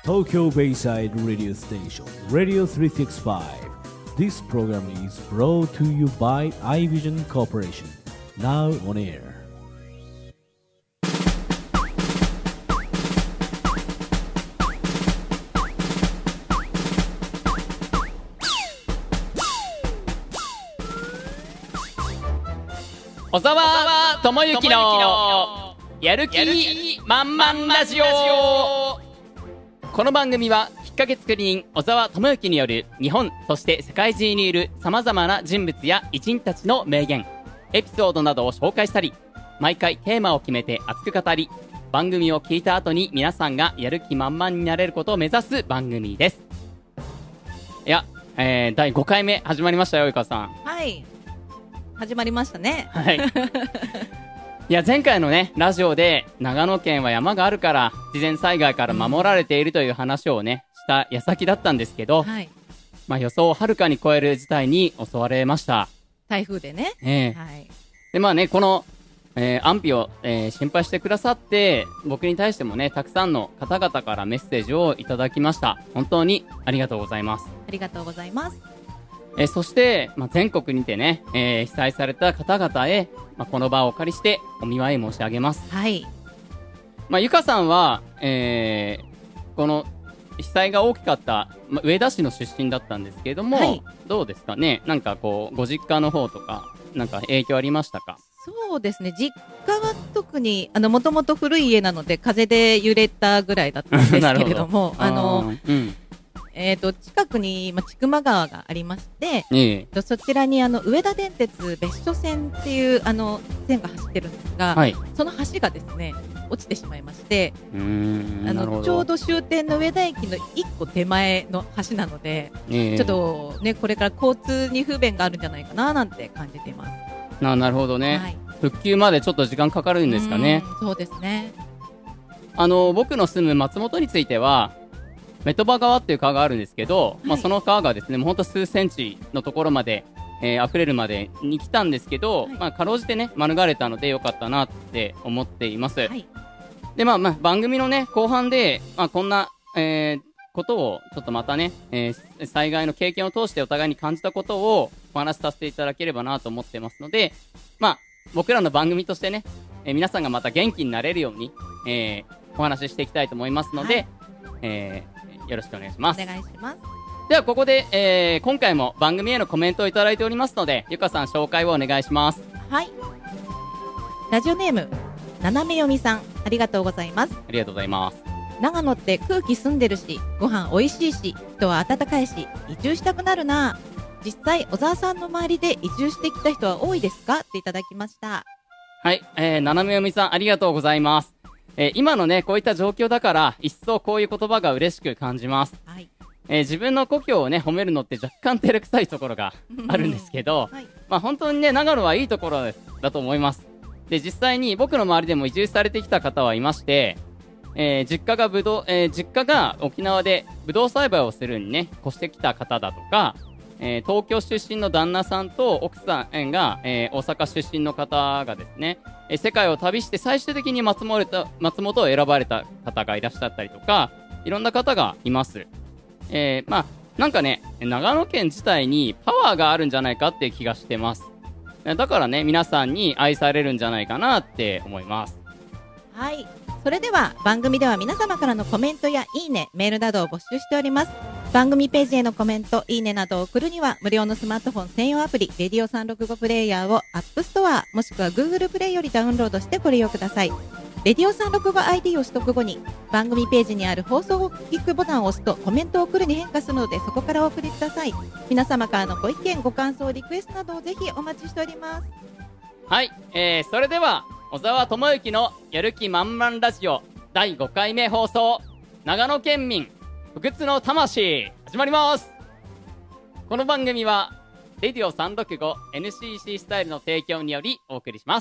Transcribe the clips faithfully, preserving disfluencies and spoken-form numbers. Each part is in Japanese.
Tokyo Bayside Radio Station, Radio three sixty-five. This program is brought to you by iVision Corporation. Now on air. 小沢智之のやる気満々ラジオ。この番組はきっかけ作り人小沢智之による日本そして世界中にいる様々な人物や偉人たちの名言エピソードなどを紹介したり、毎回テーマを決めて熱く語り、番組を聞いた後に皆さんがやる気満々になれることを目指す番組です。いや、えー、だいごかいめ始まりましたよ、ゆかさん。 はい、始まりましたね。 はい。いや、前回のねラジオで長野県は山があるから自然災害から守られているという話をねした矢先だったんですけど、 はい、 まあ予想をはるかに超える事態に襲われました。 台風でね。 ええ、 はい。 でまあねこの、えー、安否を、えー、心配してくださって僕に対してもねたくさんの方々からメッセージをいただきました。本当にありがとうございます。 ありがとうございます。 えー、そして、まあ、全国にてね、えー、被災された方々へ、まあ、この場をお借りしてお見舞い申し上げます。 はい。 まあ、ゆかさんは、えー、この被災が大きかった、まあ、上田市の出身だったんですけれども、はい、どうですかね。なんかこうご実家の方とかなんか影響ありましたか？ そうですね、実家は特にあのもともと古い家なので風で揺れたぐらいだったんですけれどもあのあ、うん、えー、と近くに、まあ、千曲川がありまして、えー、そちらにあの上田電鉄別所線っていうあの線が走ってるんですが、はい、その橋がですね落ちてしまいまして、うーんあのちょうど終点の上田駅のいっこ手前の橋なので、えー、ちょっと、ね、これから交通に不便があるんじゃないかななんて感じています。 な, なるほどね、はい、復旧までちょっと時間かかるんですかね。 そうですね。 あの僕の住む松本についてはメトバ川っていう川があるんですけど、はい、まあ、その川がですねもうほんと数センチのところまで、えー、溢れるまでに来たんですけど、はい、まあ、かろうじてね免れたのでよかったなって思っています、はい、で、まあまあ、番組のね後半で、まあ、こんな、えー、ことをちょっとまたね、えー、災害の経験を通してお互いに感じたことをお話しさせていただければなと思ってますので、まあ、僕らの番組としてね、えー、皆さんがまた元気になれるように、えー、お話ししていきたいと思いますので、はい、えーよろしくお願いします。 お願いします。 ではここで、えー、今回も番組へのコメントをいただいておりますので、ゆかさん紹介をお願いします。 はい。ラジオネームななめ読みさん、ありがとうございます。 ありがとうございます。 長野って空気澄んでるし、ご飯美味しいし、人は温かいし、移住したくなるな。実際小沢さんの周りで移住してきた人は多いですかっていただきました。 はい、えー、ななめ読みさんありがとうございます。えー、今のねこういった状況だから一層こういう言葉が嬉しく感じます、はい。えー、自分の故郷をね褒めるのって若干照れくさいところがあるんですけど、はい、まあ、本当にね長野はいいところですだと思います。で実際に僕の周りでも移住されてきた方はいまして、えー、実家がぶどう、えー、実家が沖縄でぶどう栽培をするにね越してきた方だとか、えー、東京出身の旦那さんと奥さんが、えー、大阪出身の方がですね、えー、世界を旅して最終的に松本、松本を選ばれた方がいらっしゃったりとか、いろんな方がいます。えー、まあなんかね長野県自体にパワーがあるんじゃないかっていう気がしてます。だからね皆さんに愛されるんじゃないかなって思います。 はい、それでは番組では皆様からのコメントやいいね、メールなどを募集しております。番組ページへのコメント、いいねなどを送るには無料のスマートフォン専用アプリレディオさんろくごプレイヤーを App Store もしくは Google プレイよりダウンロードしてご利用ください。レディオさんろくご アイディー を取得後に番組ページにある放送を聞くボタンを押すとコメントを送るに変化するので、そこからお送りください。皆様からのご意見ご感想リクエストなどをぜひお待ちしております。 はい、えー、それでは小沢智之のやる気満々ラジオだいごかいめ放送、長野県民不屈の魂始まります。この番組はレディオさんろくご エヌシーシー スタイルの提供によりお送りします。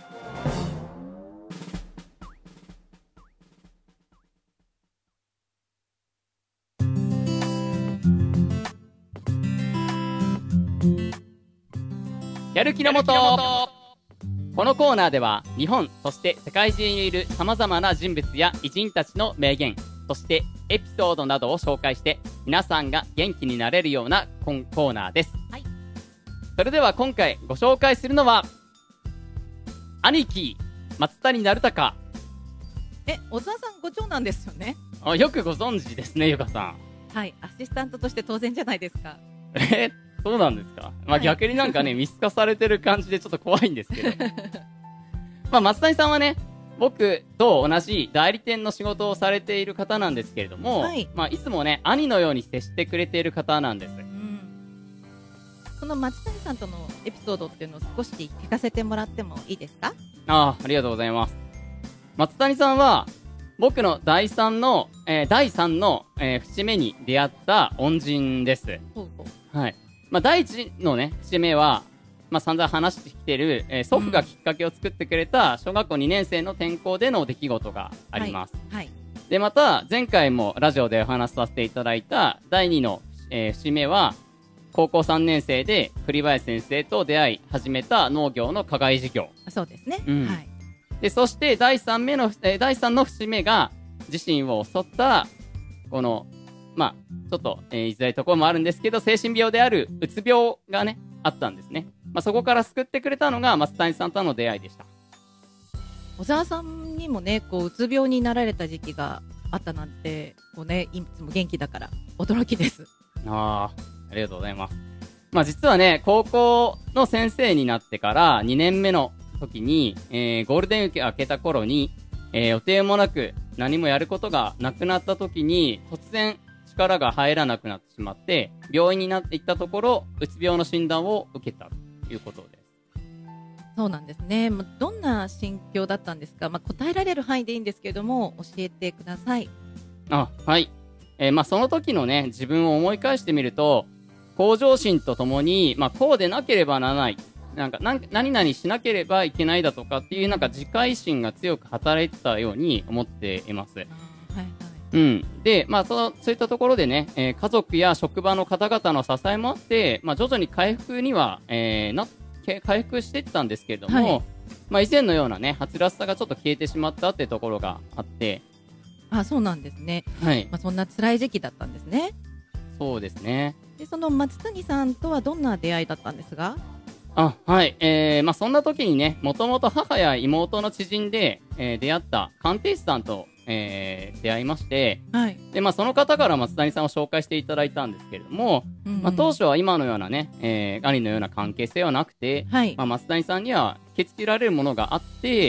やる気のもと。このコーナーでは日本そして世界中にいる様々な人物や偉人たちの名言、そしてエピソードなどを紹介して皆さんが元気になれるようなコーナーです。はい。それでは今回ご紹介するのは兄貴松谷成孝。 え、小沢さんご長男ですよね。 あ、よくご存知ですね、ゆかさん。 はい、アシスタントとして当然じゃないですか。 え、そうなんですか。まあ、はい、逆になんかね見透かされてる感じでちょっと怖いんですけどまあ松谷さんはね、僕と同じ代理店の仕事をされている方なんですけれども、はい、まあ、いつもね兄のように接してくれている方なんです。うん、 その松谷さんとのエピソードっていうのを少し聞かせてもらってもいいですか？ ああ、ありがとうございます。松谷さんは僕の第三の、えー、第三の、えー、節目に出会った恩人です。ほうほう。はい。まあ、第一のね節目は、まあ、散々話してきてる、えー、祖父がきっかけを作ってくれた小学校にねん生の転校での出来事があります。はい。はい、で、また前回もラジオでお話しさせていただいた第二の、えー、節目は高校さんねん生で栗林先生と出会い始めた農業の課外事業。 そうですね。 うん、 はい。 で、そして第三目の、えー、第三の節目が自身を襲ったこのまあちょっと、えー、言いづらいところもあるんですけど、精神病であるうつ病がねあったんですね。まあ、そこから救ってくれたのが松谷さんとの出会いでした。 小沢さんにもね、こううつ病になられた時期があったなんて、こうね、いつも元気だから驚きです。 ああ、ありがとうございます。まあ実はね、高校の先生になってからにねんめの時に、えー、ゴールデンウィーク明けた頃に、えー、予定もなく何もやることがなくなった時に突然力が入らなくなってしまって病院になっていったところ、うつ病の診断を受けたということです。 そうなんですね。どんな心境だったんですか？まあ、答えられる範囲でいいんですけれども教えてください。 あ、はい。えー、まあその時のね自分を思い返してみると、向上心とともに、まあ、こうでなければならない、なんか何何々しなければいけないだとかっていうなんか自戒心が強く働いてたように思っています。はいはい。うん、で、まあ、そそういったところでね、えー、家族や職場の方々の支えもあって、まあ、徐々に回復には、えー、な回復していったんですけれども、はい、まあ、以前のようなね、はつらつさがちょっと消えてしまったっていうところがあって、 あ、そうなんですね。はい。まあ、そんな辛い時期だったんですね。 そうですね。 で、その松谷さんとはどんな出会いだったんですか？ あ、はい。えー、まあ、そんな時にね、もともと母や妹の知人で、えー、出会った鑑定士さんと、えー、出会いまして、はい。で、まあ、その方から松谷さんを紹介していただいたんですけれども、うんうん、まあ、当初は今のようなね、えー、兄のような関係性はなくて、はい。まあ、松谷さんには受け付けられるものがあって、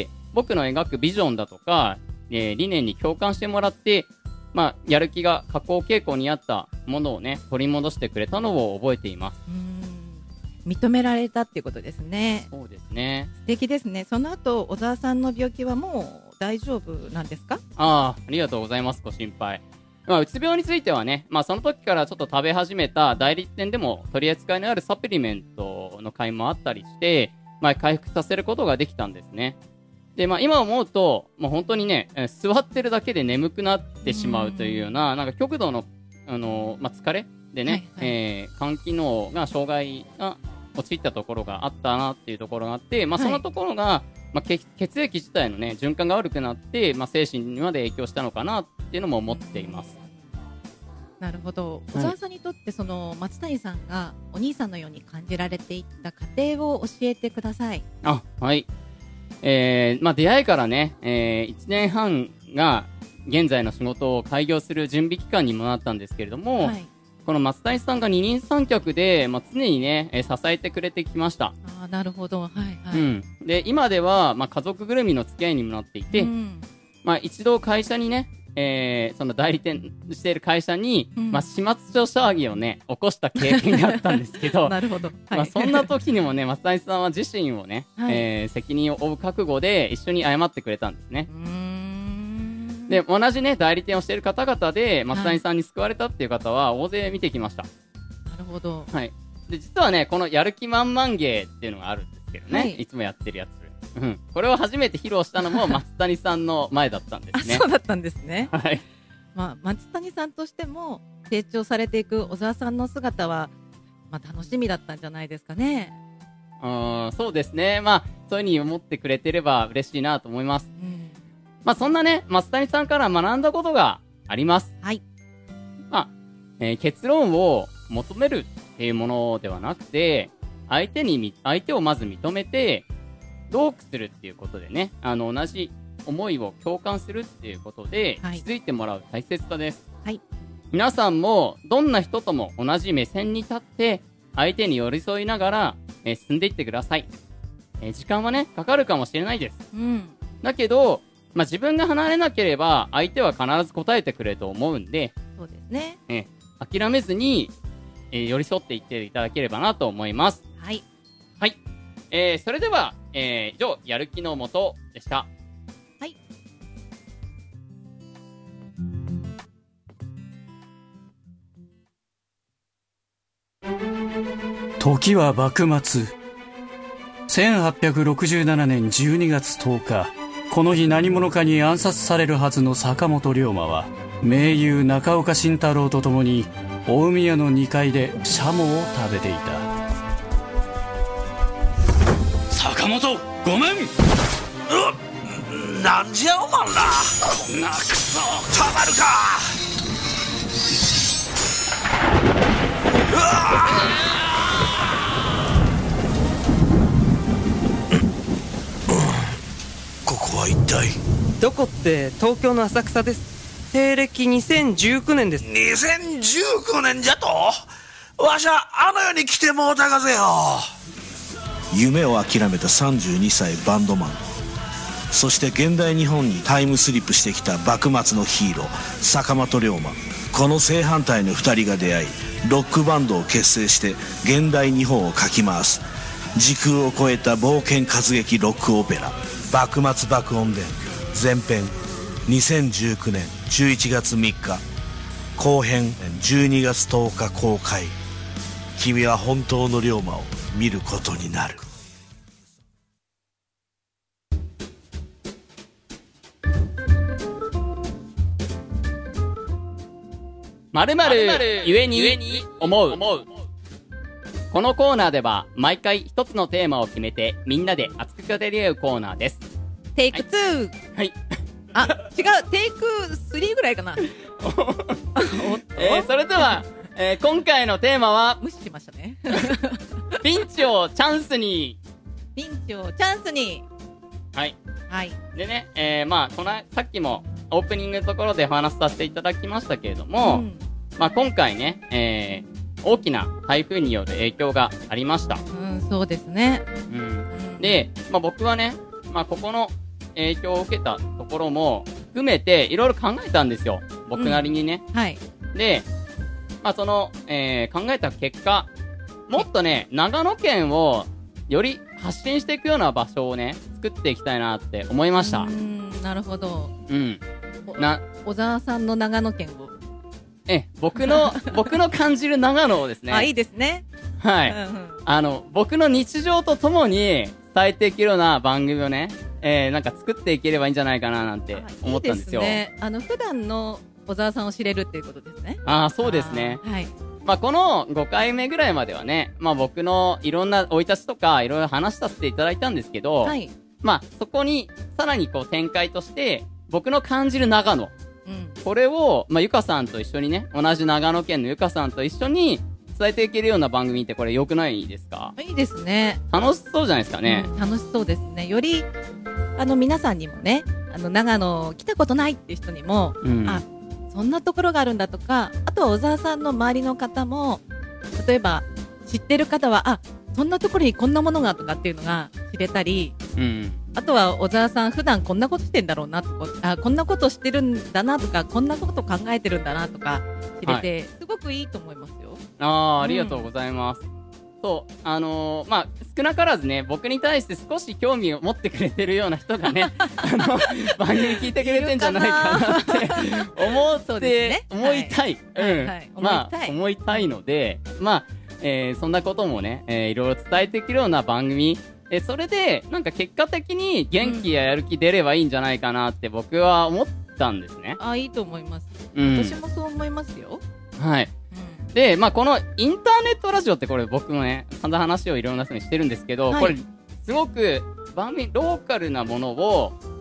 僕の描くビジョンだとか、えー、理念に共感してもらって、まあ、やる気が下降傾向にあったものをね、取り戻してくれたのを覚えています。 うん、認められたっていうことですね。 そうですね。 素敵ですね。その後、小沢さんの病気はもう大丈夫なんですか？ ああ、ありがとうございます。ご心配。まあ、うつ病についてはね、まあ、その時からちょっと食べ始めた代理店でも取り扱いのあるサプリメントの買いもあったりして、まあ、回復させることができたんですね。で、まあ、今思うと、もう本当にね、えー、座ってるだけで眠くなってしまうというような、なんか極度の、あのー、まあ、疲れでね、はいはい、えー、肝機能が障害が陥ったところがあったなっていうところがあって、まあ、そのところが、はい、まあ、血, 血液自体のね、循環が悪くなって、まあ、精神にまで影響したのかなっていうのも思っています。 なるほど。小沢さんにとってその松谷さんがお兄さんのように感じられていった過程を教えてください。 あ、はい。えー、まあ、出会いからね、えー、いちねんはんが現在の仕事を開業する準備期間にもなったんですけれども、はい、この松谷さんが二人三脚で、まあ、常にね、えー、支えてくれてきました。 あ、なるほど。はいはい。 うん、で、今では、まあ、家族ぐるみの付き合いにもなっていて、うん、まあ、一度会社にね、えー、その代理店している会社に、うん、まあ、始末書騒ぎをね起こした経験があったんですけどなるほど、はい、 まあ、そんな時にもね松谷さんは自身をね、はい、えー、責任を負う覚悟で一緒に謝ってくれたんですね。うーん、で、同じね代理店をしている方々で松谷さんに救われたっていう方は大勢見てきました。 なるほど。 はい。で、実はねこのやる気満々芸っていうのがあるんですけどね、はい、いつもやってるやつ、うん、これを初めて披露したのも松谷さんの前だったんですね。 そうだったんですね。 はい。 まあ、松谷さんとしても成長されていく小沢さんの姿は、まあ、楽しみだったんじゃないですかね。 うーん、そうですね。まあ、そういう風に思ってくれてれば嬉しいなと思います。うん、まあ、そんなね、松谷さんから学んだことがあります。 はい。 えー、結論を求めるっていうものではなくて、相手に、相手をまず認めて、トークするっていうことでね、あの、同じ思いを共感するっていうことで、 はい、 気づいてもらう大切さです。 はい。 皆さんも、どんな人とも同じ目線に立って、相手に寄り添いながら、えー、進んでいってください。えー、時間はね、かかるかもしれないです。 うん。 だけど、まあ、自分が離れなければ、相手は必ず答えてくれると思うんで、 そうですね。 えー、諦めずに、えー、寄り添っていっていただければなと思います。 はい。 はい。えー、それでは、えー、以上、やる気のもとでした。 はい。 時は幕末。せんはっぴゃくろくじゅうななねんじゅうにがつとおか、この日何者かに暗殺されるはずの坂本龍馬は、盟友中岡慎太郎と共に、大宮のにかいでシャモを食べていた。坂本、ごめん。 うなんじゃおまんら、こんなクソたまるか。うわここは一体。 どこって東京の浅草です。西暦にせんじゅうきゅうねんです。 にせんじゅうきゅうねんじゃと。わしゃあの世に来てもうたがぜよ。夢を諦めたさんじゅうにさいバンドマン、そして現代日本にタイムスリップしてきた幕末のヒーロー坂本龍馬。この正反対のふたりが出会い、ロックバンドを結成して現代日本をかき回す時空を超えた冒険活劇ロックオペラ、幕末爆音伝前編、にせんじゅうきゅうねんじゅういちがつみっか、後編じゅうにがつとおか公開。君は本当の龍馬を見ることになる。 〇〇ゆえに思う。このコーナーでは毎回一つのテーマを決めてみんなで熱く語り合うコーナーです。 テイクツー。 はい。 あ、違う、テイクスリーぐらいかな。 えー、それでは、えー、今回のテーマは、 無視しましたね。 ピンチをチャンスに。 ピンチをチャンスに。 はい。 はい。 でね、えー、まあ、この、さっきもオープニングのところでお話しさせていただきましたけれども、うん、まあ、今回ね、えー、大きな台風による影響がありました。 うん、そうですね。 うん。で、まあ、僕はね、まあ、ここの影響を受けたところも含めていろいろ考えたんですよ。僕なりにね。 うん、はい。 で、まあ、その、えー、考えた結果、もっとね、長野県をより発信していくような場所をね、作っていきたいなって思いました。 うーん、なるほど。 うん。な、 小沢さんの長野県を。 え、僕の、僕の感じる長野をですね。 あ、いいですね。 はい。 うんうん、 あの、僕の日常とともに伝えていけるような番組をね、えー、なんか作っていければいいんじゃないかななんて思ったんですよ。 いいですね。あの、普段の小沢さんを知れるっていうことですね。 ああ、そうですね。 はい。 まあ、このごかいめぐらいまではね、まあ、僕のいろんな生い立ちとかいろいろ話させていただいたんですけど、 はい。 まあ、そこにさらにこう展開として僕の感じる長野、 うん、 これを、まあ、ゆかさんと一緒にね、同じ長野県のゆかさんと一緒に伝えていけるような番組ってこれ良くないですか？ いいですね。 楽しそうじゃないですかね。 うん、楽しそうですね。よりあの皆さんにもね、あの長野来たことないっていう人にも、うん、あ、そんなところがあるんだとか、あとは小沢さんの周りの方も、例えば知ってる方は、あ、そんなところにこんなものがとかっていうのが知れたり、 うん、 あとは小沢さん普段こんなことしてんだろうなとか、あ、こんなことしてるんだなとか、こんなこと考えてるんだなとか知れて、はい、すごくいいと思いますよ。 ああ、ありがとうございます。うん、そう、あのー、まあ、少なからずね、僕に対して少し興味を持ってくれてるような人がね、あの、番組聞いてくれてんじゃないかなって思って、ね、思いたい。はい、うん。はい、まあ、思いたいので、まあ、えー、そんなこともね、えー、いろいろ伝えていけるような番組、えー、それで、なんか結果的に元気ややる気出ればいいんじゃないかなって僕は思ったんですね。 あ、いいと思います。 うん、 私もそう思いますよ。 はい。で、まあ、このインターネットラジオってこれ僕もね、散々話をいろんな人にしてるんですけど、はい、これ、すごく番組、ローカルなものを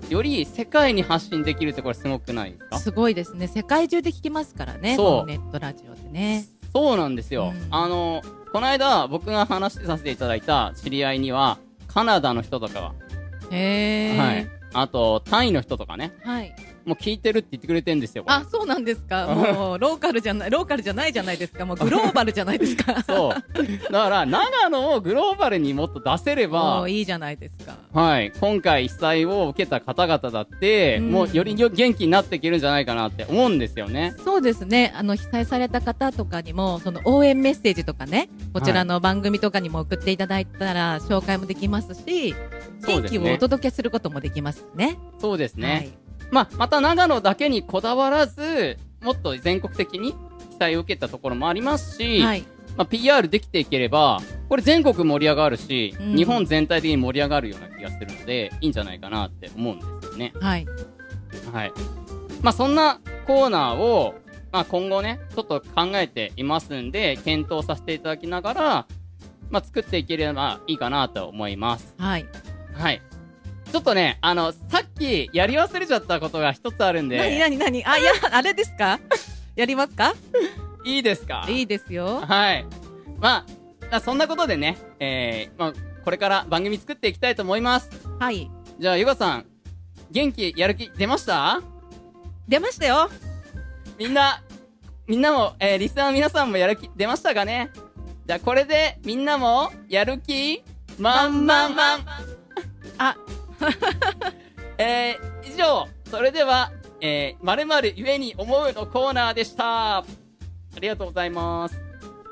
より世界に発信できるってこれすごくないですか？ すごいですね。世界中で聞きますからね、 そうこのネットラジオでね。 そうなんですよ、 うん、 あのこの間僕が話させていただいた知り合いにはカナダの人とかが、 へー、 はい、あとタイの人とかね、 はい、 もう聞いてるって言ってくれてるんですよ。 あ、そうなんですか。もうローカルじゃないローカルじゃないじゃないですか。もうグローバルじゃないですか。 そうだから長野をグローバルにもっと出せればもういいじゃないですか。 はい、今回被災を受けた方々だって、うん、もうより元気になっていけるんじゃないかなって思うんですよね。 そうですね。あの被災された方とかにもその応援メッセージとかね、こちらの番組とかにも送っていただいたら紹介もできますし、元気をお届けすることもできますね。 そうですね、はい、まあ、また長野だけにこだわらずもっと全国的に被災を受けたところもありますし、はい、まあ、ピーアール できていければこれ全国盛り上がるし、うん、日本全体的に盛り上がるような気がするのでいいんじゃないかなって思うんですよね。 はい、 はい、まあ、そんなコーナーを、まあ、今後ねちょっと考えていますんで検討させていただきながら、まあ、作っていければいいかなと思います。 はい、 はい、ちょっとね、あの、さっきやり忘れちゃったことが一つあるんで。 なになになにあ、いや、あれですかやりますかいいですか？ いいですよ。 はい。まあ、そんなことでね、えー、まあ、これから番組作っていきたいと思います。 はい。 じゃあ、ゆかさん、元気、やる気、出ました？ 出ましたよ。 みんな、みんなも、えー、リスナーの皆さんもやる気、出ましたかね？じゃあ、これで、みんなも、やる気、満々満々。 あ、 えー、以上、それでは、えー、〇〇ゆえに思うのコーナーでした。ありがとうございます。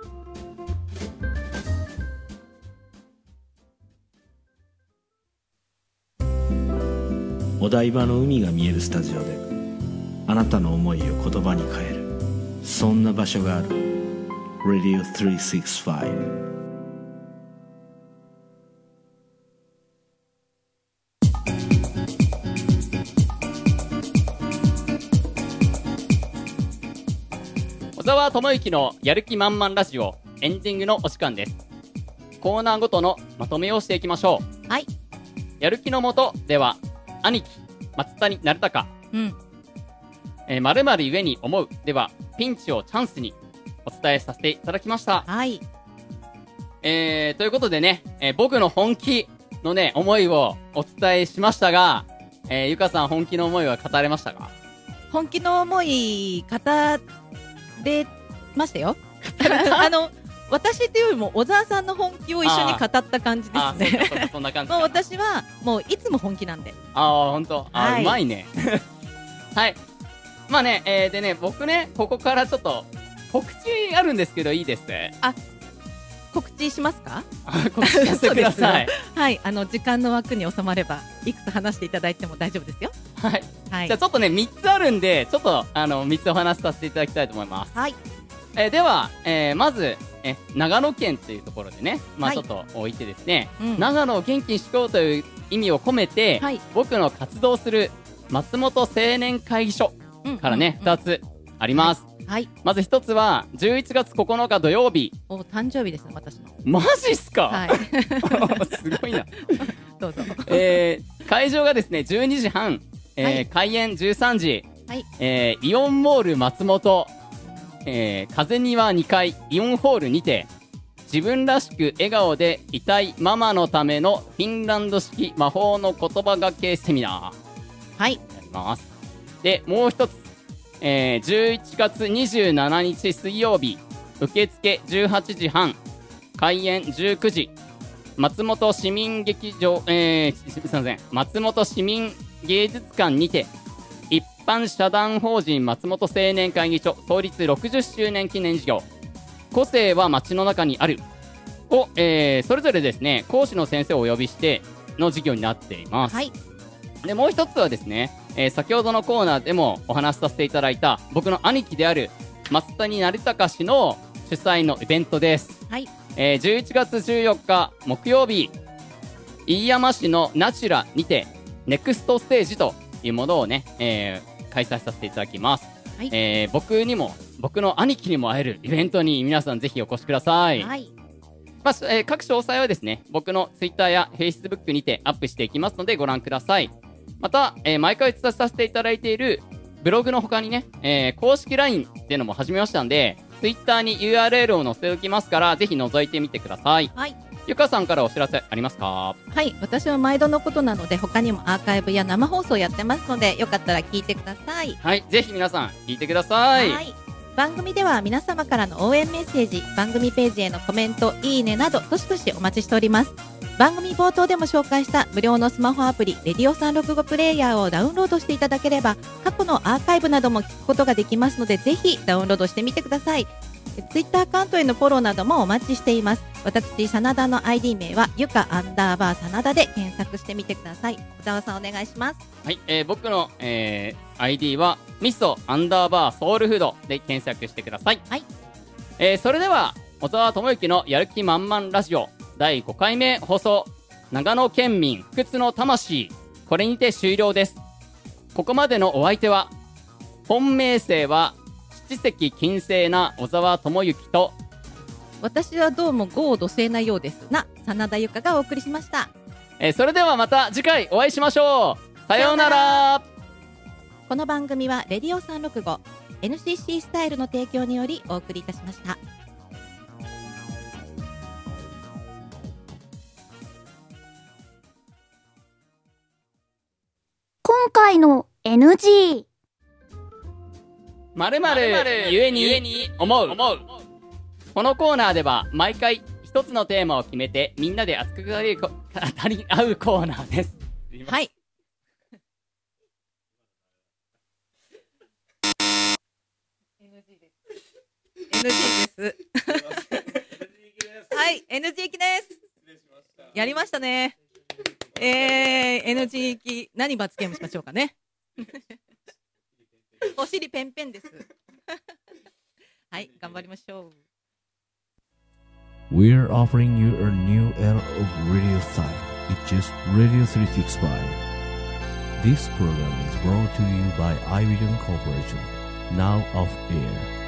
お台場の海が見えるスタジオであなたの思いを言葉に変える、そんな場所がある。 ラディオさんびゃくろくじゅうご。 小沢智之のやる気満々ラジオエンディングのお時間です。コーナーごとのまとめをしていきましょう。はい。 やる気のもとでは兄貴松谷成高、 うん、 えー、〇〇ゆえに思うではピンチをチャンスにお伝えさせていただきました。 はい。 えー、ということでね、えー、僕の本気のね思いをお伝えしましたが、えー、ゆかさん本気の思いは語れましたか？ 本気の思い語れましたよ。あの私というよりも小沢さんの本気を一緒に語った感じですね。 そうかそんな感じ。 もう私はもういつも本気なんで。 ああ本当。あ、はい、うまいね。はい。まあね、えー、でね僕ねここからちょっと告知あるんですけどいいです？ あ、告知しますか？ 告知してください。 はい、あの時間の枠に収まればいくつ話していただいても大丈夫ですよ。 はい。はい、じゃあちょっとねみっつあるんでちょっとあのみっつお話しさせていただきたいと思います。 はい。 えー、では、えー、まずえ長野県というところでね、まあちょっと置いてですね、はい、うん、長野を元気にしようという意味を込めて、はい、僕の活動する松本青年会議所からね、うんうんうん、ふたつあります。はいはい、まず一つはじゅういちがつここのか土曜日。 お誕生日ですね私の。 マジっすか？はいすごいな。 どうぞ。 えー、会場がですねじゅうにじはん、えーはい、開演じゅうさんじ、はい、えー、イオンモール松本、えー、風庭にかいイオンホールにて自分らしく笑顔でいたいママのためのフィンランド式魔法の言葉がけセミナー、 はい、 やります。でもう一つ、えー、じゅういちがつにじゅうしちにち水曜日受付じゅうはちじはん開演じゅうくじ松本市民劇場、えー、すみません松本市民芸術館にて一般社団法人松本青年会議所創立ろくじゅっしゅうねん記念事業個性は街の中にあるを、えー、それぞれですね講師の先生をお呼びしての授業になっています。はい、でもう一つはですね、えー、先ほどのコーナーでもお話しさせていただいた僕の兄貴である松谷成高氏の主催のイベントです。はい、えー、じゅういちがつじゅうよっか木曜日飯山市のナチュラにてネクストステージというものをね、えー、開催させていただきます。はい、えー、僕にも僕の兄貴にも会えるイベントに皆さんぜひお越しください。はい、まあえー、各詳細はですね僕のツイッターやフェイスブックにてアップしていきますのでご覧ください。 また、えー、毎回伝えさせていただいているブログの他にね、えー、公式 ライン っていうのも始めましたんで、Twitter に ユーアールエル を載せておきますから、ぜひ覗いてみてください。 はい。 ゆかさんからお知らせありますか？ はい、私は毎度のことなので、他にもアーカイブや生放送やってますので、よかったら聞いてください。 はい、ぜひ皆さん聞いてください。 はい。番組では皆様からの応援メッセージ、番組ページへのコメント、いいねなどどしどしお待ちしております。番組冒頭でも紹介した無料のスマホアプリレディオさんろくごプレイヤーをダウンロードしていただければ、過去のアーカイブなども聞くことができますので、ぜひダウンロードしてみてください。ツイッターアカウントへのフォローなどもお待ちしています。私真田の アイディー 名はゆかアンダーバー真田で検索してみてください。小沢さんお願いします。 はい、えー、僕の、えー、アイディー はミソアンダーバーソウルフードで検索してください。 はい。 えー、それでは小沢智之のやる気満々ラジオだいごかいめ放送、長野県民不屈の魂、これにて終了です。ここまでのお相手は、本命姓は七石金星な小沢智之と、 私はどうも豪土星なようですな真田ゆかがお送りしました。 えー、それではまた次回お会いしましょう。さようなら。 この番組はレディオさんろくご エヌシーシー スタイルの提供によりお送りいたしました。 今回の エヌジー 〇〇ゆえに思う。このコーナーでは毎回一つのテーマを決めてみんなで熱く語り語り合うコーナーです。 はい。エヌジー です。エヌジー です。はい、エヌジー 期です。やりましたね。えー、エヌジー 期何罰ゲームしましょうかね。お尻ペンペンです。はい、頑張りましょう。 We're offering you a new era of radio style. It's just Radio three sixty-five. This program is brought to you by iVision Corporation. Now off air.